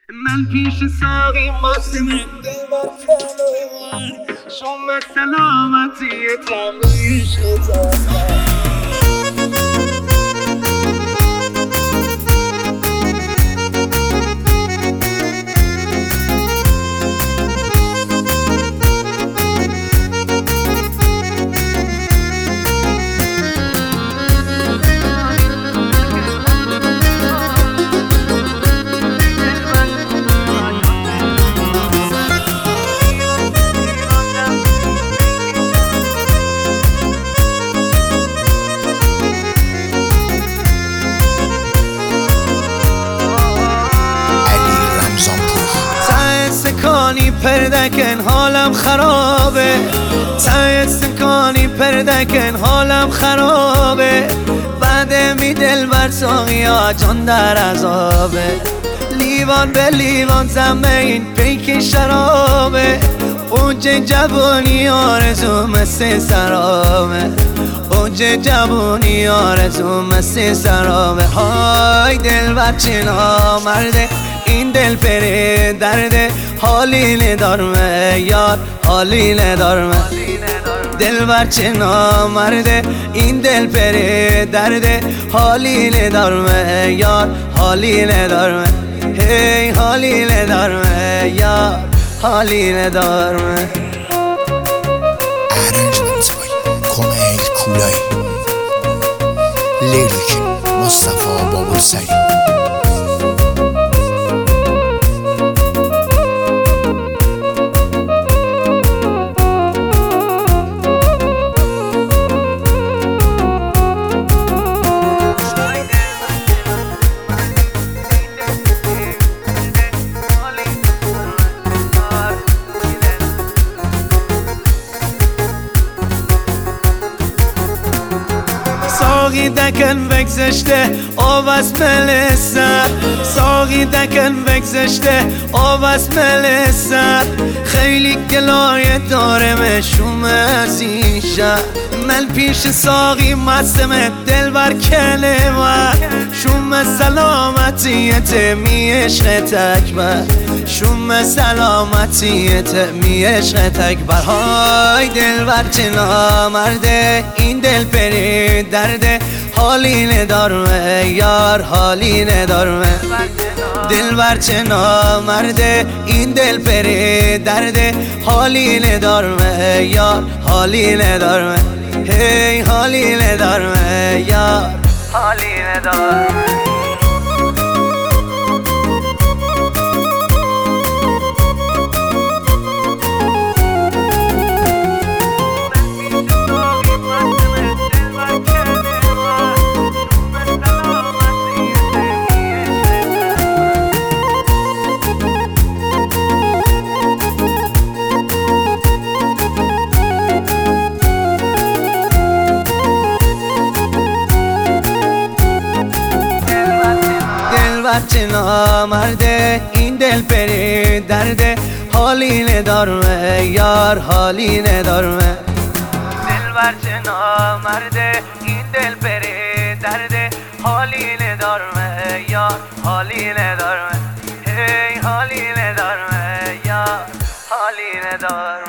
من پیش ساقی ماستم دلبر کنم شما سلامتی تمریش خطا پردکن حالم خرابه استکانی پردکن حالم خرابه بعد می دل بر ساقیا جان در عذابه لیوان به لیوان زمه این پیک شرابه اوج جوانی آرزو مثل سرابه اوج جوانی آرزو مثل سرابه های دل بچه نامرده این دل پره درده حالی ندارمه یار حالی ندارمه دل بچه نامرده این دل پره درده حالی ندارمه یار حالی ندارمه هی حالی ندارمه یار حالی ندارمه ارنجمنتای کمیل کولای لیریک مصطفی بابالسری ساقی دکن بگذشته آب از ملسر ساقی دکن بگذشته آب از ملسر خیلی گلایه دارم شوم از این شهر من پیش ساقی مستم دل بر کلمه شوم سلامتیت می عشق تکبر شوم سلامتیت می عشق تکبر های دل بر چه نامرده این دل پری درده حالی ندارمه یار حالی ندارمه دل بر چه نامرده این دل پری درده حالی ندارمه یار حالی ندارمه هی حالی ندارمه یار حالی ندارمه بچه نامرده این دل پری درده حالی ندارمه یار حالی ندارمه دل بچه نامرده این دل پری درده حالی ندارمه یار حالی ندارمه هی حالی ندارمه یار حالی ندارمه